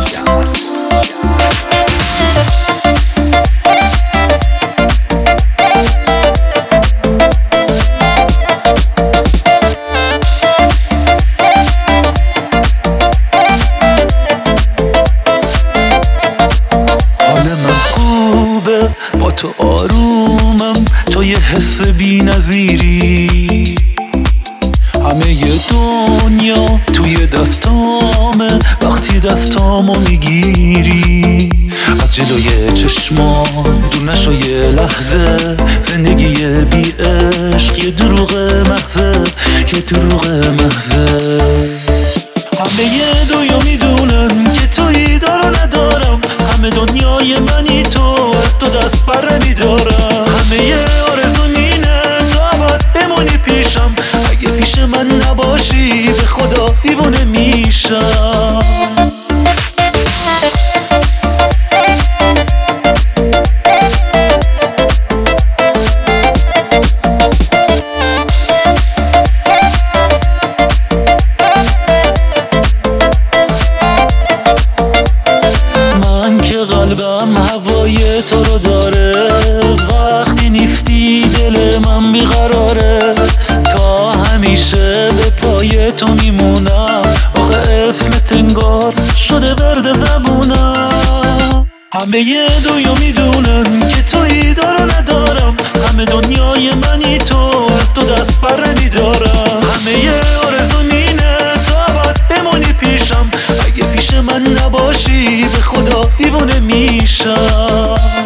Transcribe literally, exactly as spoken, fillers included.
با تو آرومم، تو یه حس بی نظیری. همه ی دنیا توی دستامه وقتی دستامو میگیری. از جلوی چشمان دور نشو یه لحظه، زندگی بی عشق یه دروغ محضه، یه دروغ محضه. همه ی دنیا میدونن که تویی دار و ندارم، همه دنیای منی تو، از تو دست بر میدارم. همه ی آرزو مینه تا باید بمونی پیشم، اگه پیش من نباشی به خدا دیوونه میشم. قلبم هوای تو رو داره، وقتی نیستی دل من بیقراره. تا همیشه به پای تو میمونم، آخه اسمت انگار شده ورد زبونم. همه ی دنیا میدونن که تویی دار و ندارم، همه دنیای منی تو، از تو دست بر میدارم. همه ی آرزو مینه تا باید بمونی پیشم، اگه پیش من نباشی به خدا دیوونه میشم.